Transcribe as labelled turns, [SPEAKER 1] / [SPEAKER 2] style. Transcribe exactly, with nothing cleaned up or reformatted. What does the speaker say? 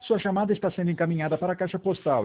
[SPEAKER 1] Sua chamada está sendo encaminhada para a caixa postal